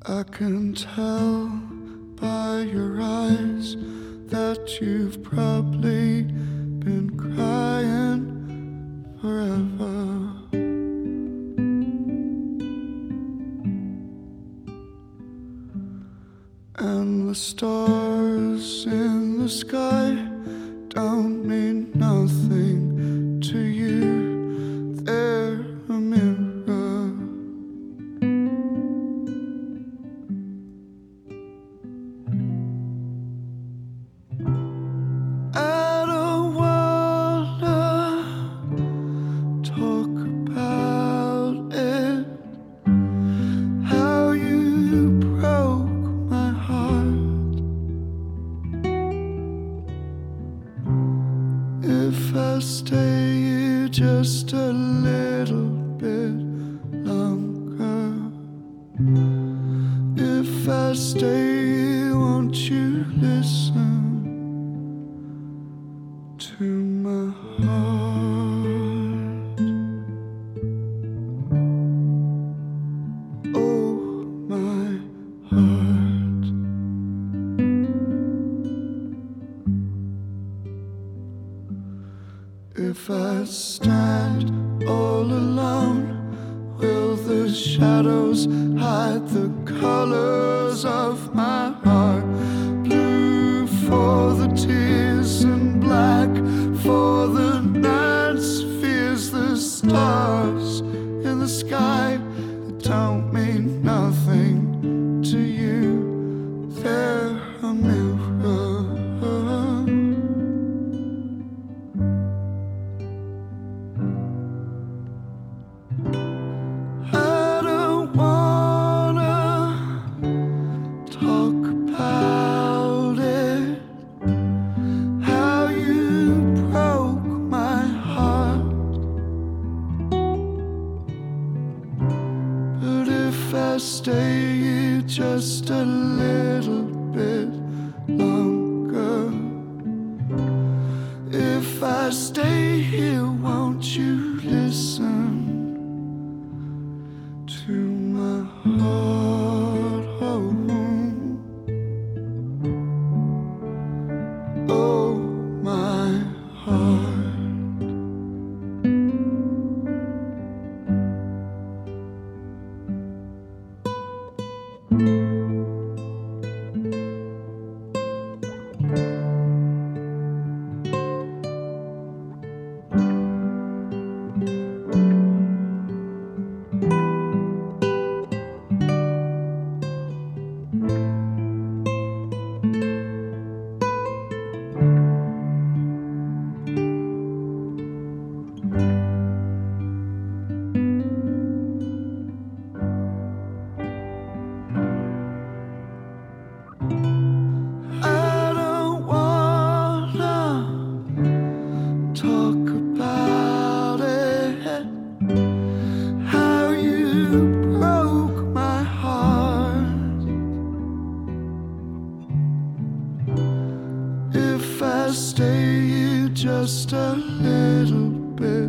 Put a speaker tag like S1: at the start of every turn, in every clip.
S1: I can tell by your eyes that you've probably been crying forever. And the stars in the sky don't mean nothing to you. They're a mirror. I don't wanna talk about it, how you broke my heart. If I stay just a little bit longer, if I stay, won't you listen to my heart? Oh, my heart. If I stand all alone, will the shadows hide the colors of my heart? Blue for the tears and black for the night's fears. The stars in the sky don't mean nothing to you. They're a mirror. I don't wanna talk about it, how you broke my heart. But if I stay just a little bit longer, if I stay here, won't you listen to my heart? Oh, my heart. I don't wanna talk about it, how you broke my heart. If I stay just a little bit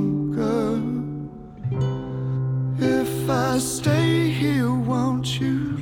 S1: longer, if I stay here, won't you